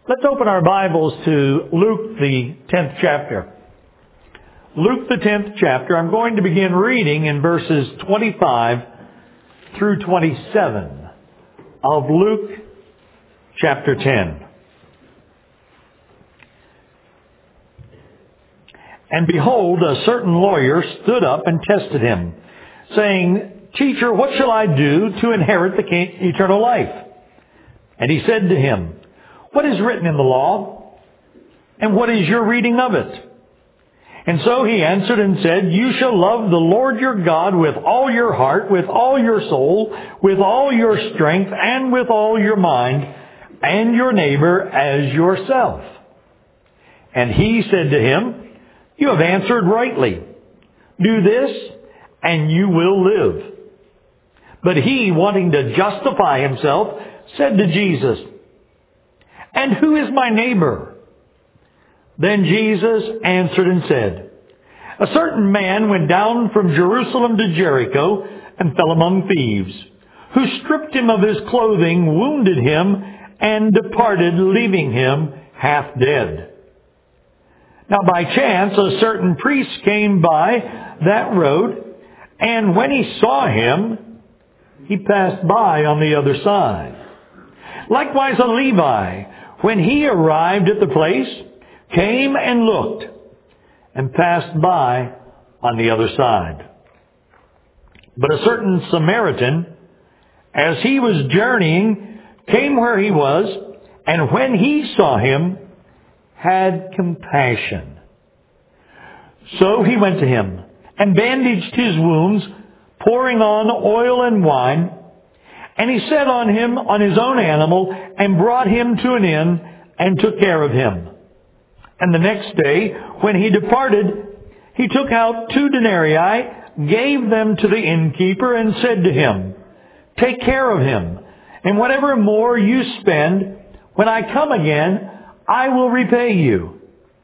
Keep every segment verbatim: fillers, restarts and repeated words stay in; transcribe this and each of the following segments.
Let's open our Bibles to Luke, the tenth chapter. Luke, the tenth chapter. I'm going to begin reading in verses twenty-five through twenty-seven of Luke chapter ten. And behold, a certain lawyer stood up and tested him, saying, Teacher, what shall I do to inherit the eternal life? And he said to him, What is written in the law? And what is your reading of it? And so he answered and said, You shall love the Lord your God with all your heart, with all your soul, with all your strength, and with all your mind, and your neighbor as yourself. And he said to him, You have answered rightly. Do this, and you will live. But he, wanting to justify himself, said to Jesus, And who is my neighbor? Then Jesus answered and said, A certain man went down from Jerusalem to Jericho and fell among thieves, who stripped him of his clothing, wounded him, and departed, leaving him half dead. Now by chance a certain priest came by that road, and when he saw him, he passed by on the other side. Likewise a Levi, when he arrived at the place, came and looked, and passed by on the other side. But a certain Samaritan, as he was journeying, came where he was, and when he saw him, had compassion. So he went to him, and bandaged his wounds, pouring on oil and wine, and he set on him on his own animal, and brought him to an inn, and took care of him. And the next day, when he departed, he took out two denarii, gave them to the innkeeper, and said to him, Take care of him, and whatever more you spend, when I come again, I will repay you.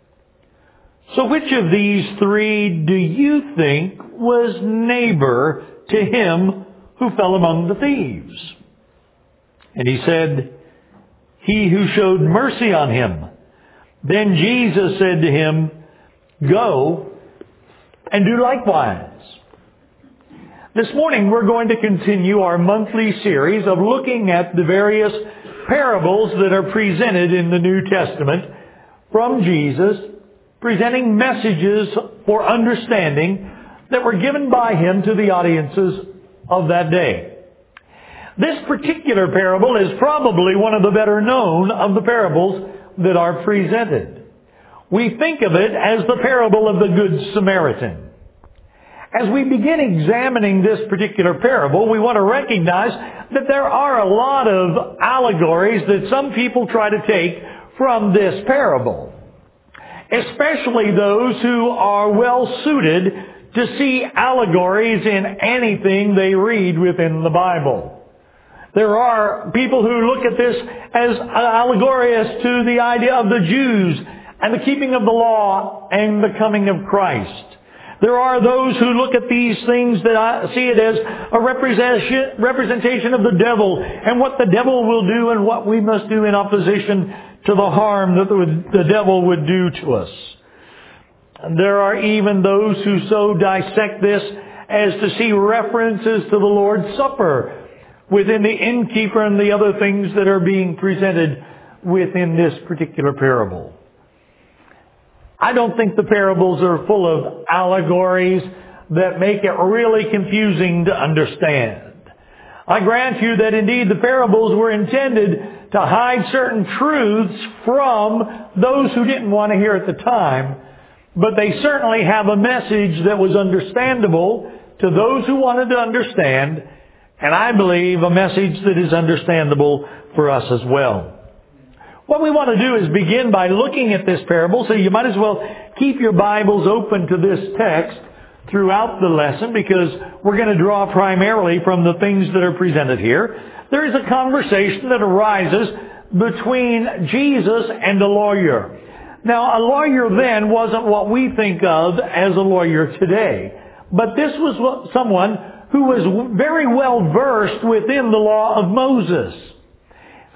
So which of these three do you think was neighbor to him who fell among the thieves? And he said, He who showed mercy on him. Then Jesus said to him, Go and do likewise. This morning we're going to continue our monthly series of looking at the various parables that are presented in the New Testament from Jesus, presenting messages for understanding that were given by him to the audiences of that day. This particular parable is probably one of the better known of the parables that are presented. We think of it as the parable of the Good Samaritan. As we begin examining this particular parable, we want to recognize that there are a lot of allegories that some people try to take from this parable, especially those who are well suited to see allegories in anything they read within the Bible. There are people who look at this as allegorious to the idea of the Jews and the keeping of the law and the coming of Christ. There are those who look at these things that see it as a representation, representation of the devil and what the devil will do and what we must do in opposition to the harm that the devil would do to us. And there are even those who so dissect this as to see references to the Lord's Supper within the innkeeper and the other things that are being presented within this particular parable. I don't think the parables are full of allegories that make it really confusing to understand. I grant you that indeed the parables were intended to hide certain truths from those who didn't want to hear at the time, but they certainly have a message that was understandable to those who wanted to understand, and I believe a message that is understandable for us as well. What we want to do is begin by looking at this parable, so you might as well keep your Bibles open to this text throughout the lesson, because we're going to draw primarily from the things that are presented here. There is a conversation that arises between Jesus and a lawyer. Now, a lawyer then wasn't what we think of as a lawyer today, but this was someone who was very well versed within the law of Moses.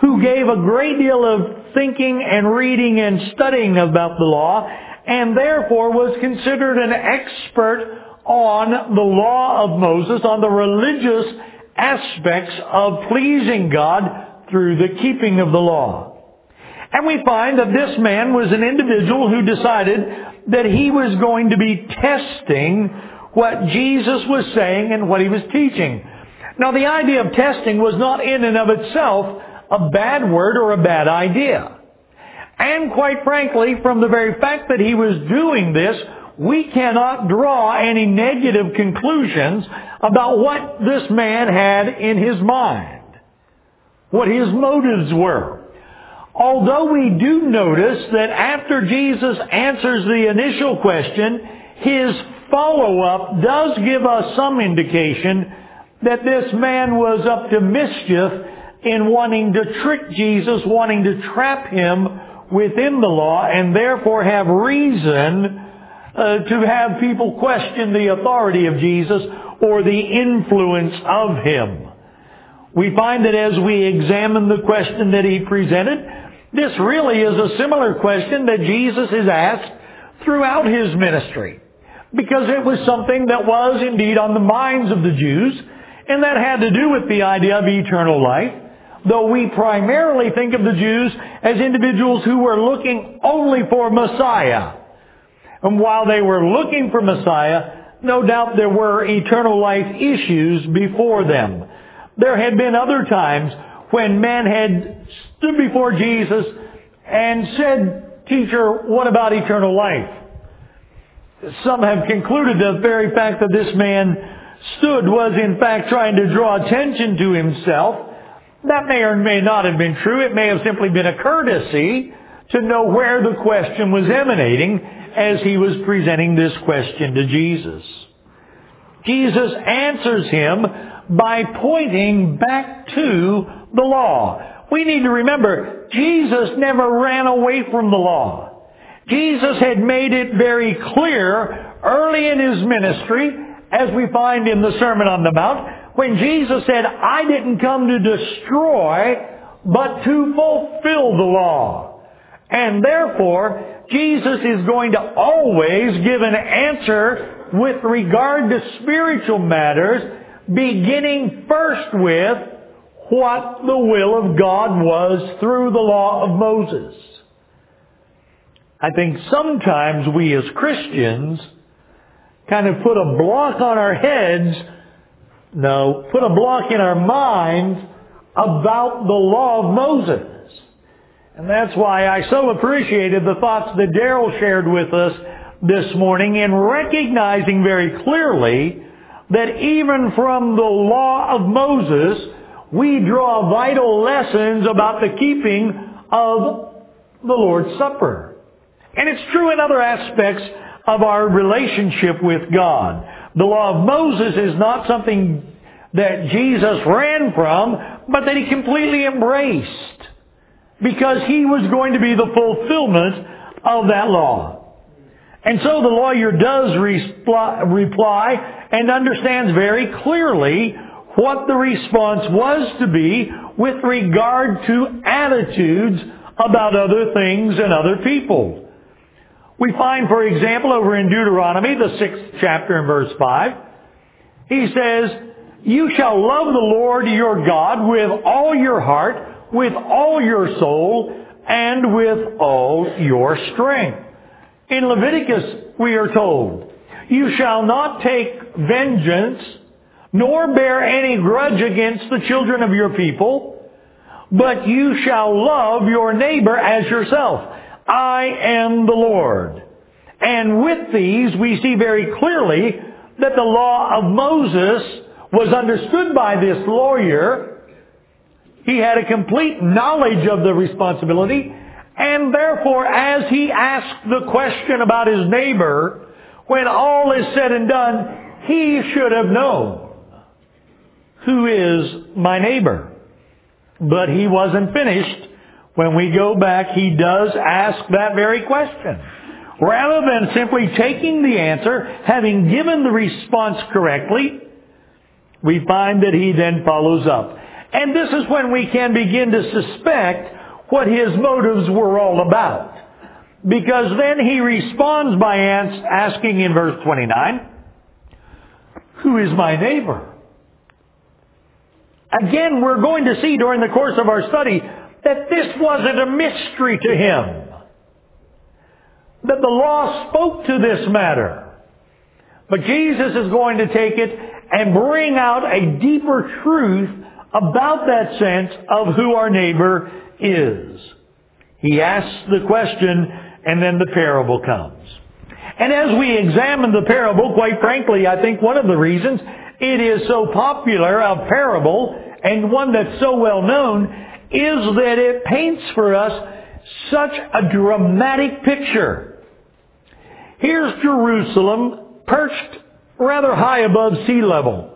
who gave a great deal of thinking and reading and studying about the law, and therefore was considered an expert on the law of Moses, on the religious aspects of pleasing God through the keeping of the law. And we find that this man was an individual who decided that he was going to be testing what Jesus was saying and what he was teaching. Now, the idea of testing was not in and of itself a bad word or a bad idea. And quite frankly, from the very fact that he was doing this, we cannot draw any negative conclusions about what this man had in his mind, what his motives were. Although we do notice that after Jesus answers the initial question, his follow-up does give us some indication that this man was up to mischief in wanting to trick Jesus, wanting to trap him within the law, and therefore have reason uh, to have people question the authority of Jesus or the influence of him. We find that as we examine the question that he presented, this really is a similar question that Jesus has asked throughout his ministry, because it was something that was indeed on the minds of the Jews, and that had to do with the idea of eternal life, though we primarily think of the Jews as individuals who were looking only for Messiah. And while they were looking for Messiah, no doubt there were eternal life issues before them. There had been other times when men had stood before Jesus and said, "Teacher, what about eternal life?" Some have concluded that the very fact that this man stood was in fact trying to draw attention to himself. That may or may not have been true. It may have simply been a courtesy to know where the question was emanating as he was presenting this question to Jesus. Jesus answers him by pointing back to the law. We need to remember, Jesus never ran away from the law. Jesus had made it very clear early in his ministry, as we find in the Sermon on the Mount, when Jesus said, "I didn't come to destroy, but to fulfill the law." And therefore, Jesus is going to always give an answer with regard to spiritual matters, beginning first with what the will of God was through the law of Moses. I think sometimes we as Christians kind of put a block on our heads, no, put a block in our minds about the law of Moses. And that's why I so appreciated the thoughts that Darrell shared with us this morning in recognizing very clearly that even from the law of Moses, we draw vital lessons about the keeping of the Lord's Supper. And it's true in other aspects of our relationship with God. The law of Moses is not something that Jesus ran from, but that he completely embraced, because he was going to be the fulfillment of that law. And so the lawyer does reply, reply and understands very clearly what the response was to be with regard to attitudes about other things and other people. We find, for example, over in Deuteronomy, the sixth chapter and verse five, he says, "You shall love the Lord your God with all your heart, with all your soul, and with all your strength." In Leviticus, we are told, "You shall not take vengeance, nor bear any grudge against the children of your people, but you shall love your neighbor as yourself. I am the Lord." And with these, we see very clearly that the law of Moses was understood by this lawyer. He had a complete knowledge of the responsibility, and therefore, as he asked the question about his neighbor, when all is said and done, he should have known, who is my neighbor? But he wasn't finished. When we go back, he does ask that very question. Rather than simply taking the answer, having given the response correctly, we find that he then follows up. And this is when we can begin to suspect what his motives were all about. Because then he responds by asking in verse twenty-nine, who is my neighbor? Again, we're going to see during the course of our study that this wasn't a mystery to him. That the law spoke to this matter. But Jesus is going to take it and bring out a deeper truth about that sense of who our neighbor is. He asks the question, and then the parable comes. And as we examine the parable, quite frankly, I think one of the reasons it is so popular a parable and one that's so well known is that it paints for us such a dramatic picture. Here's Jerusalem perched rather high above sea level.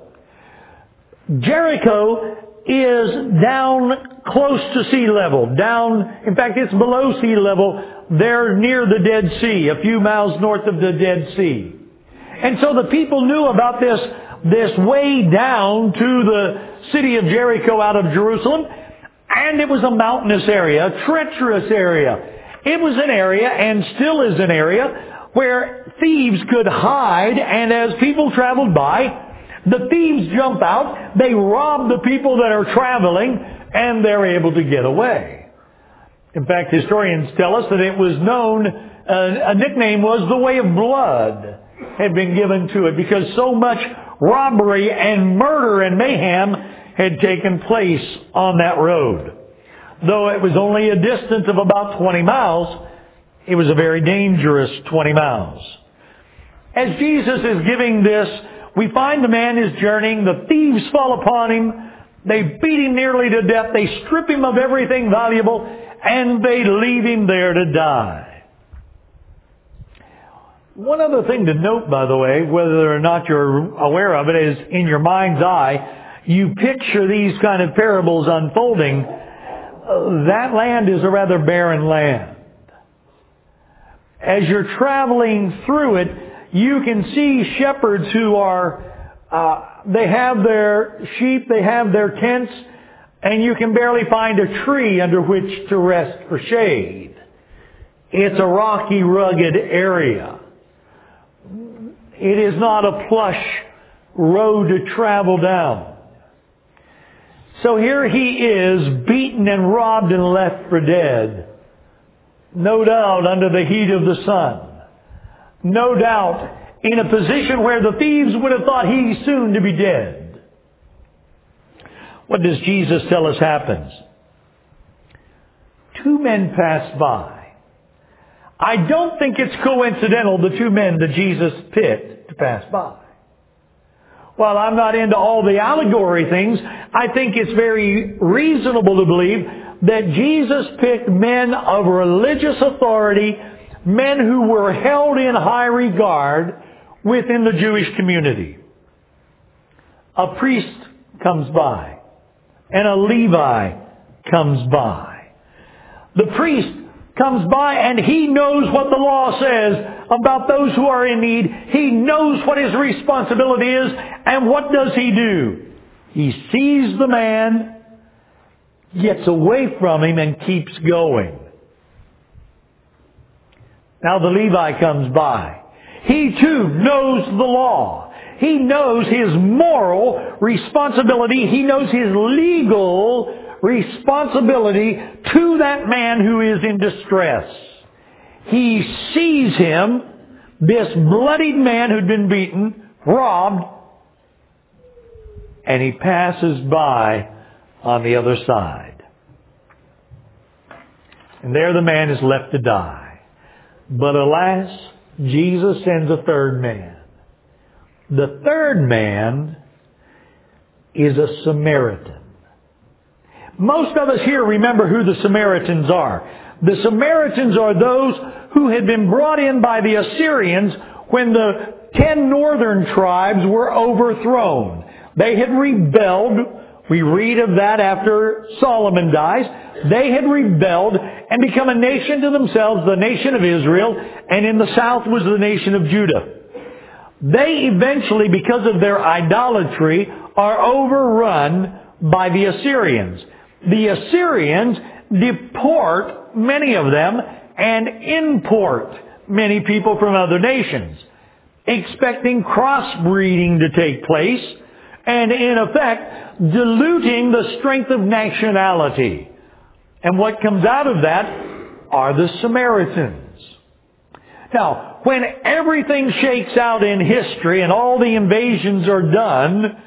Jericho is down close to sea level. Down, in fact, it's below sea level. They're near the Dead Sea, a few miles north of the Dead Sea. And so the people knew about this, this way down to the city of Jericho out of Jerusalem. And it was a mountainous area, a treacherous area. It was an area, and still is an area, where thieves could hide, and as people traveled by, the thieves jump out, they rob the people that are traveling, and they're able to get away. In fact, historians tell us that it was known, uh, a nickname was the Way of Blood had been given to it because so much robbery and murder and mayhem had taken place on that road. Though it was only a distance of about twenty miles, it was a very dangerous twenty miles. As Jesus is giving this, we find the man is journeying, the thieves fall upon him, they beat him nearly to death, they strip him of everything valuable, and they leave him there to die. One other thing to note, by the way, whether or not you're aware of it, is in your mind's eye, you picture these kind of parables unfolding. Uh, that land is a rather barren land. As you're traveling through it, you can see shepherds who are, uh, they have their sheep, they have their tents, and you can barely find a tree under which to rest for shade. It's a rocky, rugged area. It is not a plush road to travel down. So here he is, beaten and robbed and left for dead. No doubt under the heat of the sun. No doubt in a position where the thieves would have thought he's soon to be dead. What does Jesus tell us happens? Two men pass by. I don't think it's coincidental, the two men that Jesus picked to pass by. While I'm not into all the allegory things, I think it's very reasonable to believe that Jesus picked men of religious authority, men who were held in high regard within the Jewish community. A priest comes by, and a Levi comes by. The priest comes by and he knows what the law says about those who are in need. He knows what his responsibility is, and what does he do? He sees the man, gets away from him, and keeps going. Now the Levi comes by. He too knows the law. He knows his moral responsibility. He knows his legal responsibility to that man who is in distress. He sees him, this bloodied man who'd been beaten, robbed, and he passes by on the other side. And there the man is left to die. But alas, Jesus sends a third man. The third man is a Samaritan. Most of us here remember who the Samaritans are. The Samaritans are those who had been brought in by the Assyrians when the ten northern tribes were overthrown. They had rebelled. We read of that after Solomon dies. They had rebelled and become a nation to themselves, the nation of Israel, and in the south was the nation of Judah. They eventually, because of their idolatry, are overrun by the Assyrians. The Assyrians deport many of them and import many people from other nations, expecting crossbreeding to take place and, in effect, diluting the strength of nationality. And what comes out of that are the Samaritans. Now, when everything shakes out in history and all the invasions are done,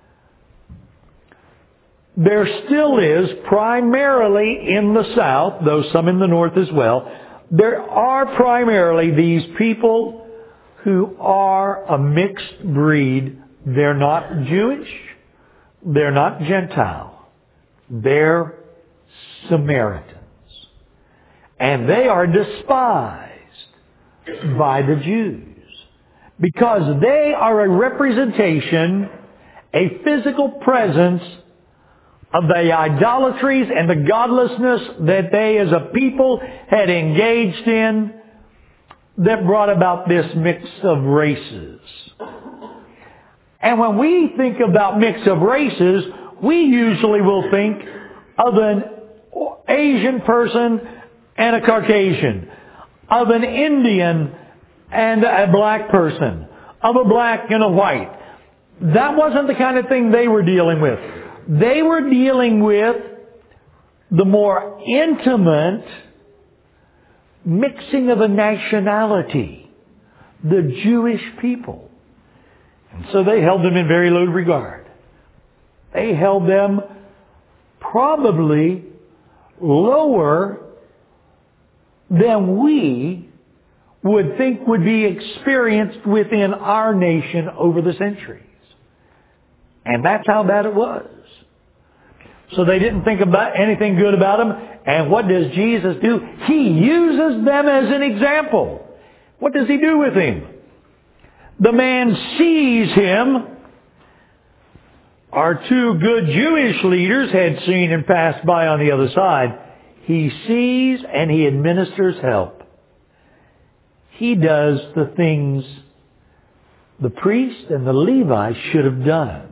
there still is, primarily in the south, though some in the north as well, there are primarily these people who are a mixed breed. They're not Jewish. They're not Gentile. They're Samaritans. And they are despised by the Jews because they are a representation, a physical presence of the idolatries and the godlessness that they as a people had engaged in that brought about this mix of races. And when we think about mix of races, we usually will think of an Asian person and a Caucasian, of an Indian and a black person, of a black and a white. That wasn't the kind of thing they were dealing with. They were dealing with the more intimate mixing of a nationality, the Jewish people. And so they held them in very low regard. They held them probably lower than we would think would be experienced within our nation over the centuries. And that's how bad it was. So they didn't think about anything good about them. And what does Jesus do? He uses them as an example. What does He do with him? The man sees him. Our two good Jewish leaders had seen and passed by on the other side. He sees and He administers help. He does the things the priest and the Levites should have done.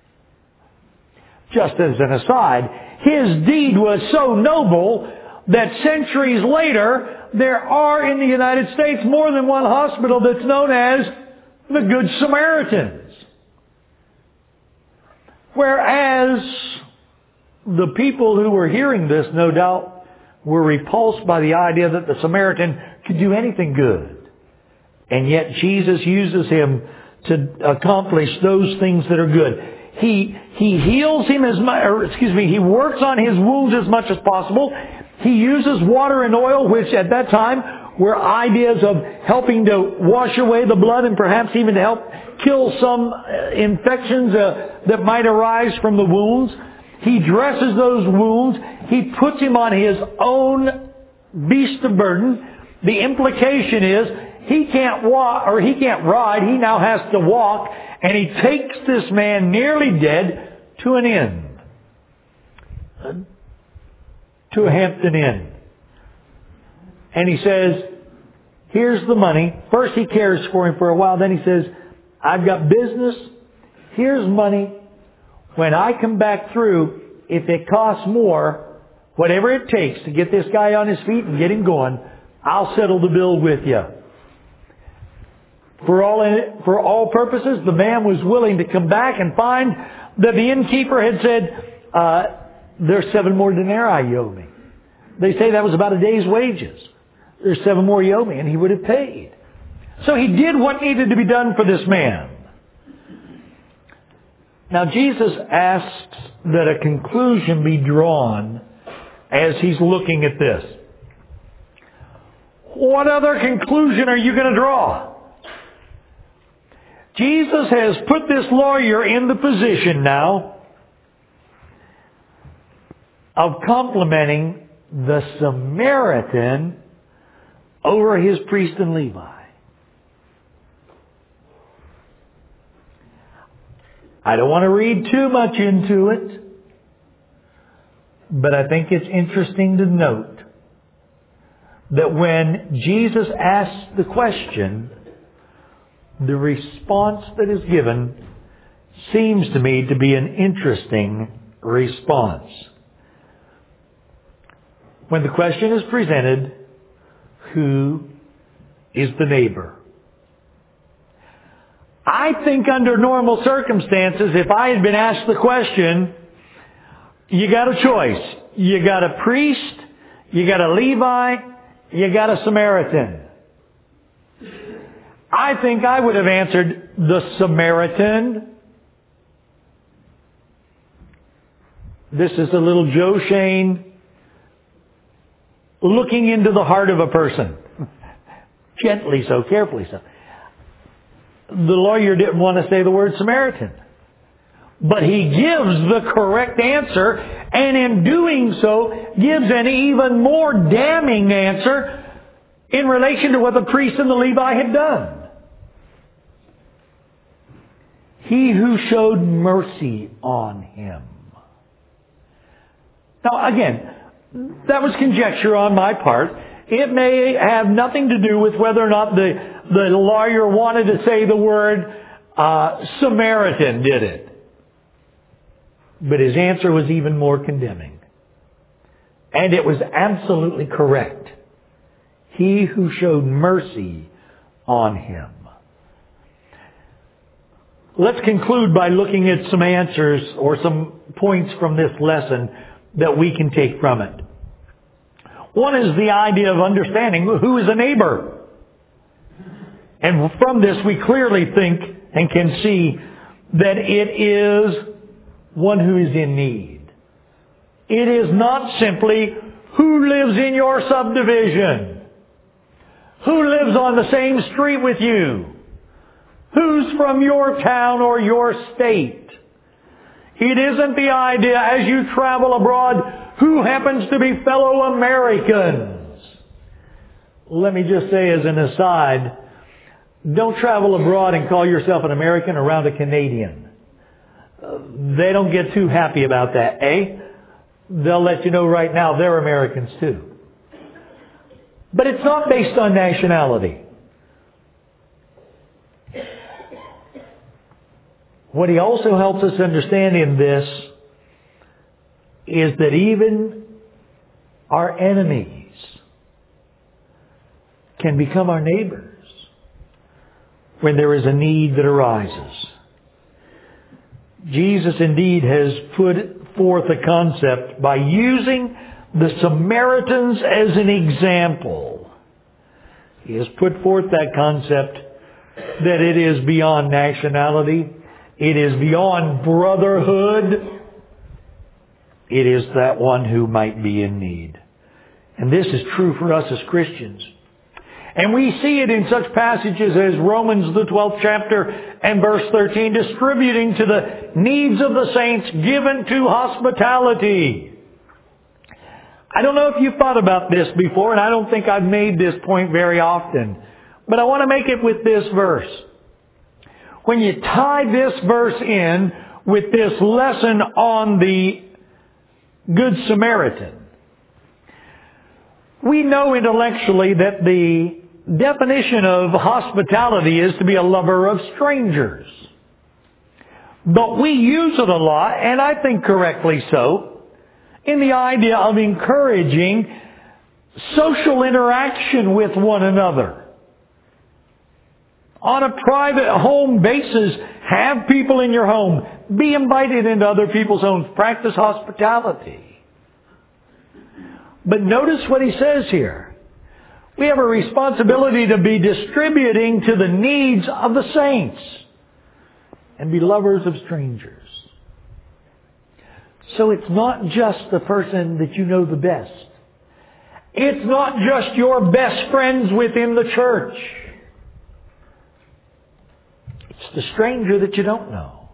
Just as an aside, his deed was so noble that centuries later, there are in the United States more than one hospital that's known as the Good Samaritans. Whereas the people who were hearing this, no doubt, were repulsed by the idea that the Samaritan could do anything good. And yet Jesus uses him to accomplish those things that are good. He, he heals him as much, or excuse me, he works on his wounds as much as possible. He uses water and oil, which at that time were ideas of helping to wash away the blood and perhaps even to help kill some infections uh, that might arise from the wounds. He dresses those wounds. He puts him on his own beast of burden. The implication is he can't walk, or he can't ride. He now has to walk. And he takes this man nearly dead to an inn. To a Hampton Inn. And he says, here's the money. First he cares for him for a while. Then he says, I've got business. Here's money. When I come back through, if it costs more, whatever it takes to get this guy on his feet and get him going, I'll settle the bill with you. For all, for all purposes, the man was willing to come back and find that the innkeeper had said, uh, there's seven more denarii you owe me. They say that was about a day's wages. There's seven more you owe me, and he would have paid. So he did what needed to be done for this man. Now Jesus asks that a conclusion be drawn as he's looking at this. What other conclusion are you going to draw? Jesus has put this lawyer in the position now of complimenting the Samaritan over his priest and Levi. I don't want to read too much into it, but I think it's interesting to note that when Jesus asks the question, the response that is given seems to me to be an interesting response. When the question is presented, who is the neighbor? I think under normal circumstances, if I had been asked the question, you got a choice. You got a priest, you got a Levi, you got a Samaritan. I think I would have answered the Samaritan. This is a little Joe Shane looking into the heart of a person. Gently so, carefully so. The lawyer didn't want to say the word Samaritan. But he gives the correct answer, and in doing so, gives an even more damning answer in relation to what the priest and the Levi had done. He who showed mercy on him. Now again, that was conjecture on my part. It may have nothing to do with whether or not the, the lawyer wanted to say the word uh, Samaritan, did it? But his answer was even more condemning. And it was absolutely correct. He who showed mercy on him. Let's conclude by looking at some answers or some points from this lesson that we can take from it. One is the idea of understanding who is a neighbor. And from this we clearly think and can see that it is one who is in need. It is not simply who lives in your subdivision, who lives on the same street with you, who's from your town or your state. It isn't the idea as you travel abroad who happens to be fellow Americans. Let me just say as an aside, don't travel abroad and call yourself an American around a Canadian. They don't get too happy about that, eh? They'll let you know right now they're Americans too. But it's not based on nationality. What he also helps us understand in this is that even our enemies can become our neighbors when there is a need that arises. Jesus indeed has put forth a concept by using the Samaritans as an example. He has put forth that concept that it is beyond nationality. It is beyond brotherhood. It is that one who might be in need. And this is true for us as Christians. And we see it in such passages as Romans the twelfth chapter and verse thirteen, distributing to the needs of the saints, given to hospitality. I don't know if you've thought about this before, and I don't think I've made this point very often. But I want to make it with this verse. When you tie this verse in with this lesson on the Good Samaritan, we know intellectually that the definition of hospitality is to be a lover of strangers. But we use it a lot, and I think correctly so, in the idea of encouraging social interaction with one another. On a private home basis, have people in your home. Be invited into other people's homes. Practice hospitality. But notice what he says here. We have a responsibility to be distributing to the needs of the saints and be lovers of strangers. So it's not just the person that you know the best. It's not just your best friends within the church. It's the stranger that you don't know.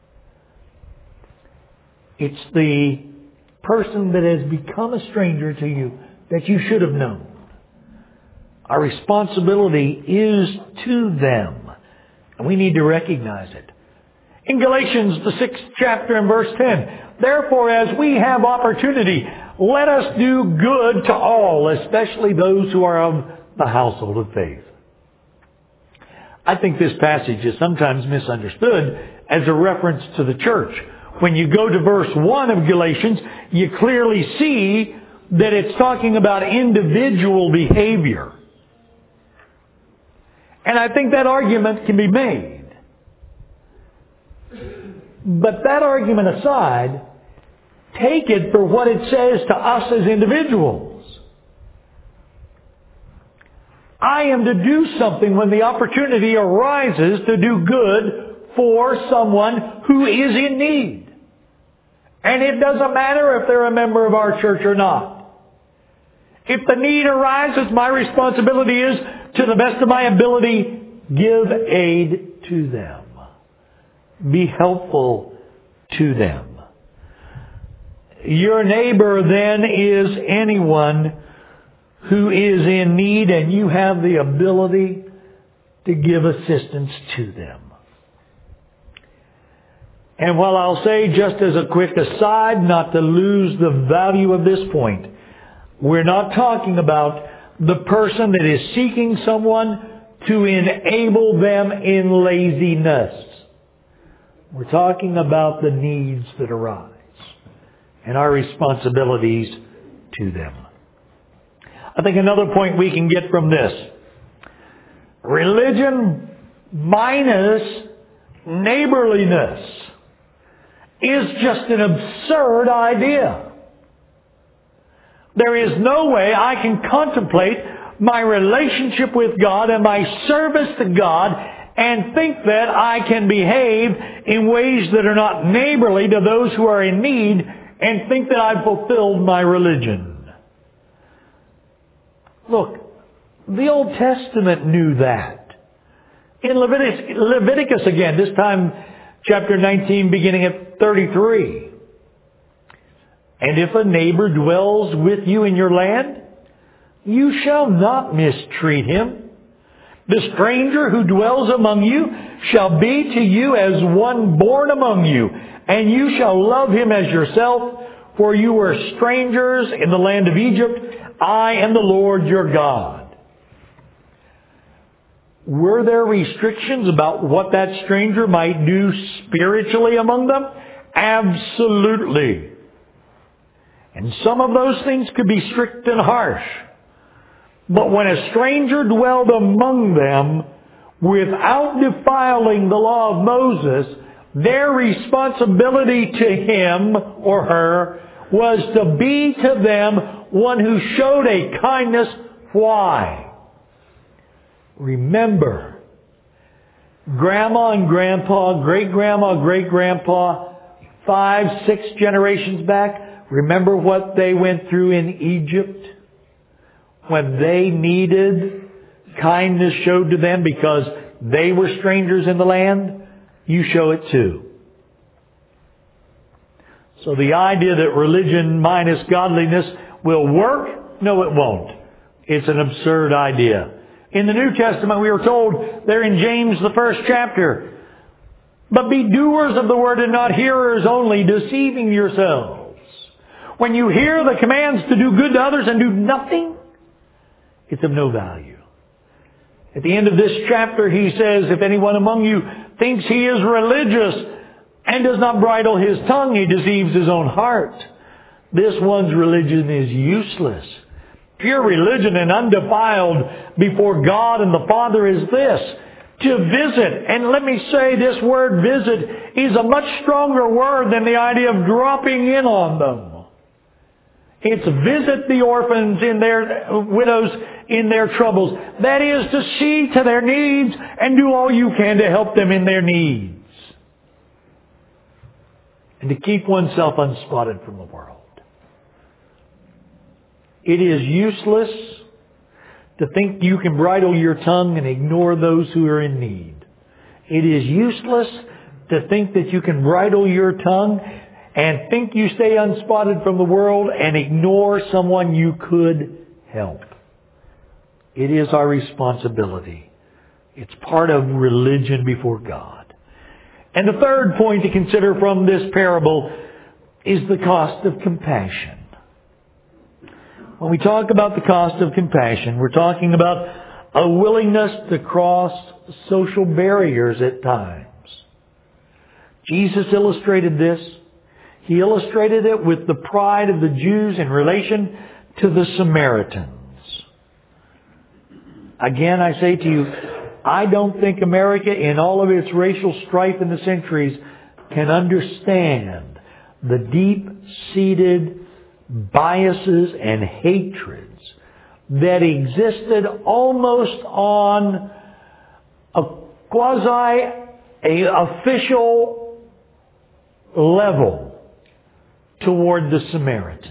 It's the person that has become a stranger to you that you should have known. Our responsibility is to them. And we need to recognize it. In Galatians, the sixth chapter and verse ten, therefore, as we have opportunity, let us do good to all, especially those who are of the household of faith. I think this passage is sometimes misunderstood as a reference to the church, When you go to verse one of Galatians, you clearly see that it's talking about individual behavior. And I think that argument can be made. But that argument aside, take it for what it says to us as individuals. I am to do something when the opportunity arises to do good for someone who is in need. And it doesn't matter if they're a member of our church or not. If the need arises, my responsibility is, to the best of my ability, give aid to them. Be helpful to them. Your neighbor then is anyone who is in need, and you have the ability to give assistance to them. And while I'll say, just as a quick aside, not to lose the value of this point, we're not talking about the person that is seeking someone to enable them in laziness. We're talking about the needs that arise and our responsibilities to them. I think another point we can get from this: religion minus neighborliness is just an absurd idea. There is no way I can contemplate my relationship with God and my service to God and think that I can behave in ways that are not neighborly to those who are in need and think that I've fulfilled my religion. Look, the Old Testament knew that. In Leviticus, Leviticus again, this time chapter nineteen, beginning at thirty-three. And if a neighbor dwells with you in your land, you shall not mistreat him. The stranger who dwells among you shall be to you as one born among you, and you shall love him as yourself, for you were strangers in the land of Egypt. I am the Lord your God. Were there restrictions about what that stranger might do spiritually among them? Absolutely. And some of those things could be strict and harsh. But when a stranger dwelled among them without defiling the law of Moses, their responsibility to him or her was to be to them one who showed a kindness. Why? Remember, grandma and grandpa, great-grandma, great-grandpa, five, six generations back, remember what they went through in Egypt when they needed kindness showed to them because they were strangers in the land? You show it too. So the idea that religion minus godliness will work, no, it won't. It's an absurd idea. In the New Testament, we are told there in James, the first chapter, but be doers of the word and not hearers only, deceiving yourselves. When you hear the commands to do good to others and do nothing, it's of no value. At the end of this chapter, he says, if anyone among you thinks he is religious and does not bridle his tongue, he deceives his own heart. This one's religion is useless. Pure religion and undefiled before God and the Father is this: to visit. And let me say, this word visit is a much stronger word than the idea of dropping in on them. It's visit the orphans in their, widows in their troubles. That is to see to their needs and do all you can to help them in their needs. And to keep oneself unspotted from the world. It is useless to think you can bridle your tongue and ignore those who are in need. It is useless to think that you can bridle your tongue and think you stay unspotted from the world and ignore someone you could help. It is our responsibility. It's part of religion before God. And the third point to consider from this parable is the cost of compassion. When we talk about the cost of compassion, we're talking about a willingness to cross social barriers at times. Jesus illustrated this He illustrated it with the pride of the Jews in relation to the Samaritans. Again, I say to you, I don't think America, in all of its racial strife in the centuries, can understand the deep-seated biases and hatreds that existed almost on a quasi-official level toward the Samaritans.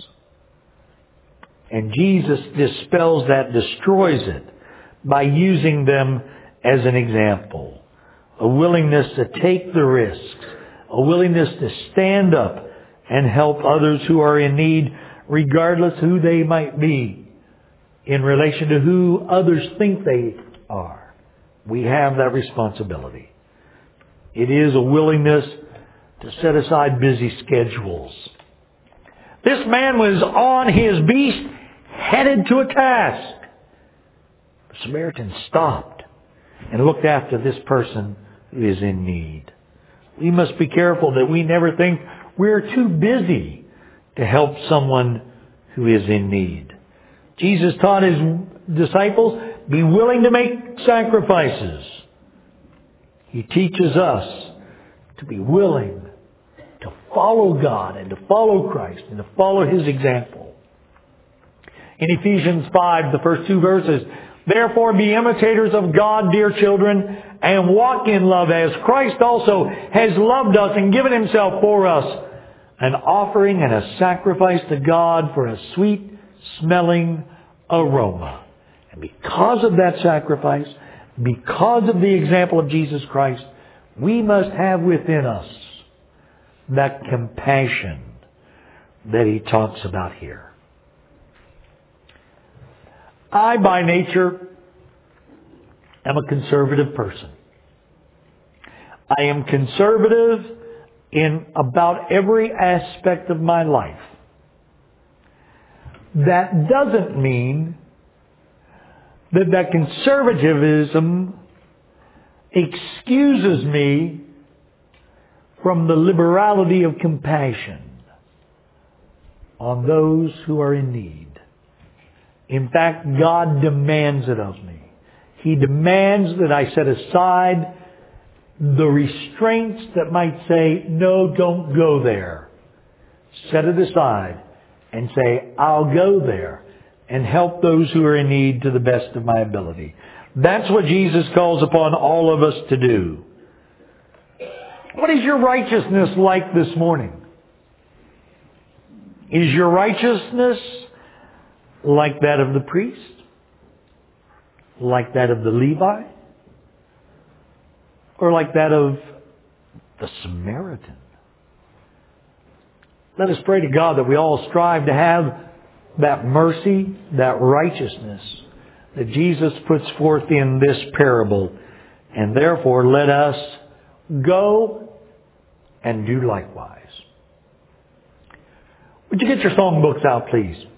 And Jesus dispels that, destroys it, by using them as an example. A willingness to take the risks, a willingness to stand up and help others who are in need, regardless who they might be, in relation to who others think they are. We have that responsibility. It is a willingness to set aside busy schedules. This man was on his beast, headed to a task. The Samaritan stopped and looked after this person who is in need. We must be careful that we never think we're too busy to help someone who is in need. Jesus taught His disciples, be willing to make sacrifices. He teaches us to be willing to follow God and to follow Christ and to follow His example. In Ephesians five, the first two verses, therefore be imitators of God, dear children, and walk in love as Christ also has loved us and given Himself for us, an offering and a sacrifice to God for a sweet smelling aroma. And because of that sacrifice, because of the example of Jesus Christ, we must have within us that compassion that He talks about here. I, by nature, am a conservative person. I am conservative in about every aspect of my life. That doesn't mean that that conservatism excuses me from the liberality of compassion on those who are in need. In fact, God demands it of me. He demands that I set aside the restraints that might say, no, don't go there. Set it aside and say, I'll go there and help those who are in need to the best of my ability. That's what Jesus calls upon all of us to do. What is your righteousness like this morning? Is your righteousness like that of the priest? Like that of the Levite? Or like that of the Samaritan? Let us pray to God that we all strive to have that mercy, that righteousness that Jesus puts forth in this parable. And therefore let us go and do likewise. Would you get your songbooks out, please?